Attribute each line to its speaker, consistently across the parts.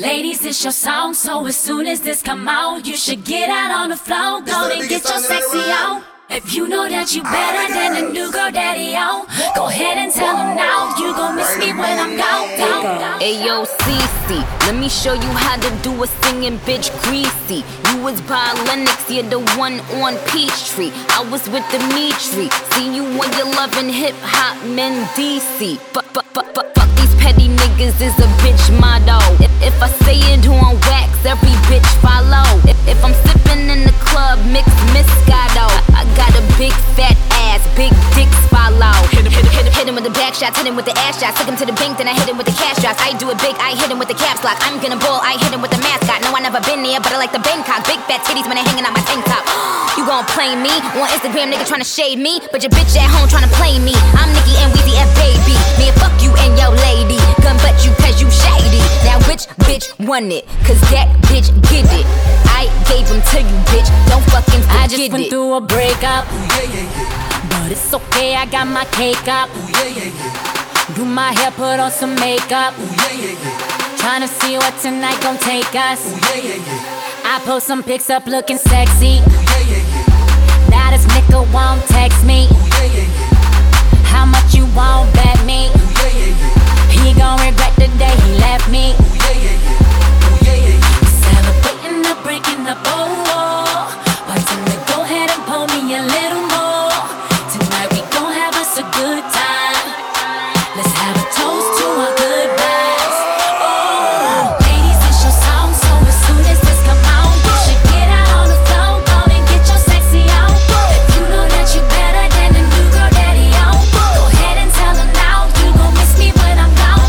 Speaker 1: Ladies, it's your song, so as soon as this come out, you should get out on the floor, go and get your sexy on. If you know that you better than the new girl daddy on, go ahead and tell him now, you gon' miss me when I'm gone.
Speaker 2: Ayo, Cece, let me show you how to do a singing bitch greasy. You was by Lennox, you're the one on Peachtree. I was with Dimitri, see you when you're loving hip-hop men DC. Fuck these petty niggas is a bitch motto. If I say it on wax, every bitch follow. If I'm sipping in the club, mix Moscato. I got a big fat ass, big dicks follow. Hit him with the back shots, hit him with the ass shots. Took him to the bank, then I hit him with the cash drops. I do it big, I hit him with the caps lock. I'm gonna ball, I hit him with the mascot. No, I never been there, but I like the Bangkok. Big fat titties when they hanging out my tank top. You gon' play me on Instagram, nigga tryna shade me, but your bitch at home tryna play me. I'm Nicki and Weezy F baby. Me and fuck you and your lady. Gun butt you cause you shady. Now which bitch won it? Cause that bitch get it. I gave him to you, bitch. Don't fucking forget it.
Speaker 1: I just went through a breakup. But it's okay, I got my cake up. Do my hair, put on some makeup. Tryna see what tonight gon' take us. I post some pics up looking sexy. Now this nigga won't text me. How much you won't bet me? He gon' regret the day he left me. Celebrating the breaking up, oh. But tonight go ahead and pull me a little more. Tonight we gon' have us a good time. Let's have a toast to our goodbyes. Oh, ladies, it's your song, so as soon as this come out, you should get out on the floor, go and get your sexy on. If you know that you better than the new girl daddy on, go ahead and tell him now, you gon' miss me when I'm gone.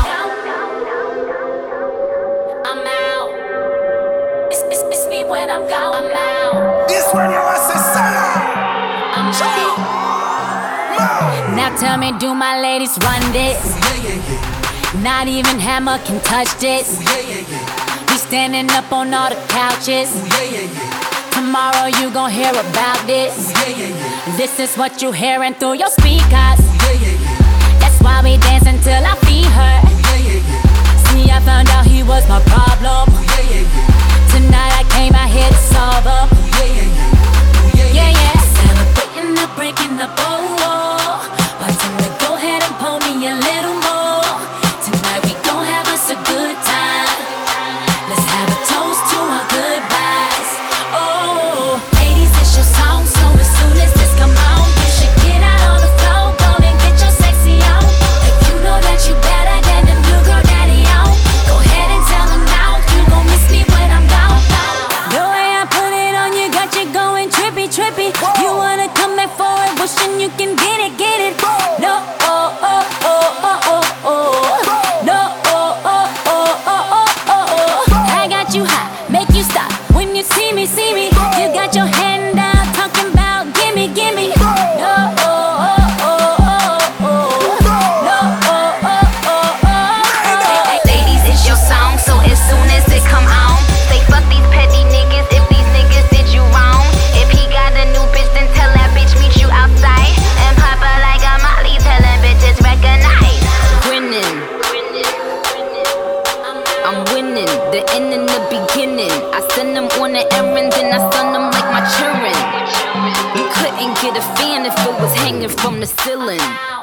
Speaker 1: I'm out. Miss me when I'm gone. I'm out.
Speaker 3: This one you want to say,
Speaker 1: I'm out. Now tell me, do my ladies run this? Not even Hammer can touch this. We standing up on all the couches. Tomorrow you gon' hear about this. This is what you hearing through your speakers. That's why we dance until I feel her. See, I found out he was my problem. Tonight I came out here to solve her. Yeah. Celebrating the breaking up, oh. But tonight go ahead and pull me a little more. Tonight we gon' have us a good time. Let's have a toast to our goodbyes. Oh, ladies, it's your song, so as soon as this come out, you should get out on the floor, go and get your sexy on. If you know that you better than the new girl daddy on, go ahead and tell him now, you gon' miss me when I'm gone. The way I put it on you got you going trippy. You wanna come back for it, wishing you can get it. No, I got you hot, make you stop when you see me. You got your hand out, talking about gimme. No,
Speaker 2: Ladies, it's your song, so as soon as it come on, say fuck these petty niggas if these niggas did you wrong. If he got a new bitch, then tell that bitch meet you outside. And pop her like a Molly, telling bitches recognize. Grinning, I'm winning, the end and the beginning. I send them on an errand, then I stun them like my children. You couldn't get a fan if it was hanging from the ceiling.